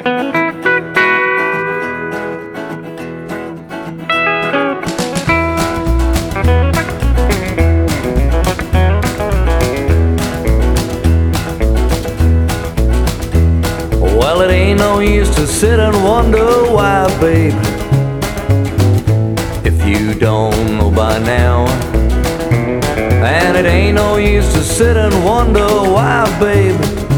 Well, it ain't no use to sit and wonder why, babe, if you don't know by now. And it ain't no use to sit and wonder why, babe,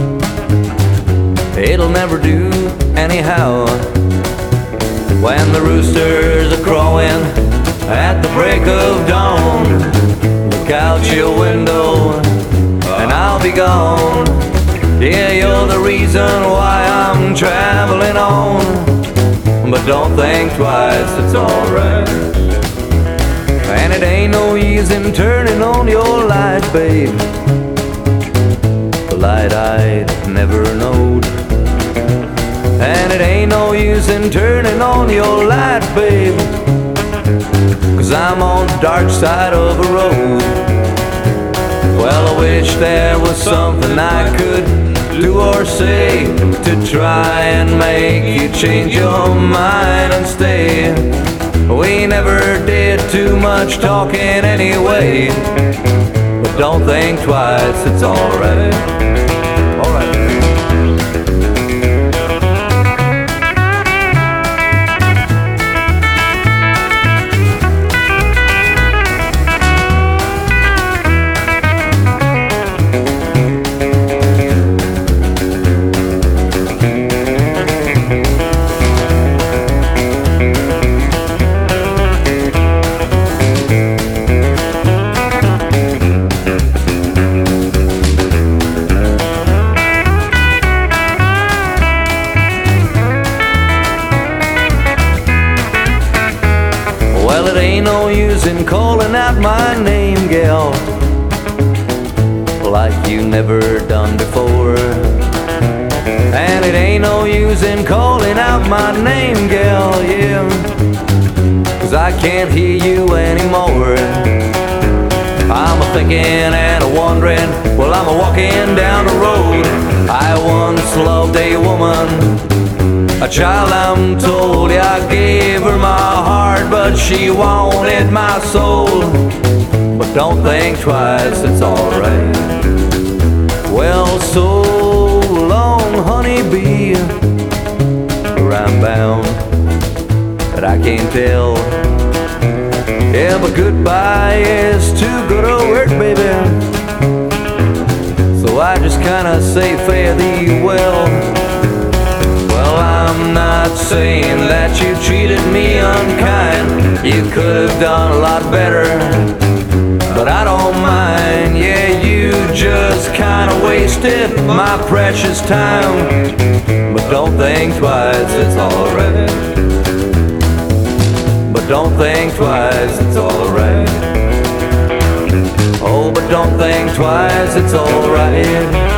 it'll never do anyhow. When the roosters are crowing at the break of dawn, look out your window and I'll be gone. Yeah, you're the reason why I'm traveling on. But don't think twice, it's alright. And it ain't no use in turning on your light, babe, the light I'd never knowed. And it ain't no use in turning on your light, babe, 'cause I'm on the dark side of the road. Well, I wish there was something I could do or say to try and make you change your mind and stay. We never did too much talking anyway, but don't think twice, it's alright. Alright. Well, it ain't no use in calling out my name, gal, like you never done before. And it ain't no use in calling out my name, gal, yeah, 'cause I can't hear you anymore. I'm a-thinking and a-wondering, well, I'm a-walking down the road. I once loved a woman, a child I'm told, yeah, I gave her my heart, but she wanted my soul. But don't think twice, it's alright. Well, so long, honeybee, where I'm bound, but I can't tell. Yeah, but goodbye is too good a word, baby, so I just kinda say fare thee well. Well, I'm not saying that you treated me unkind, you could have done a lot better, but I don't mind. Yeah, you just kinda wasted my precious time, but don't think twice, it's alright. But don't think twice, it's alright. Oh, but don't think twice, it's alright.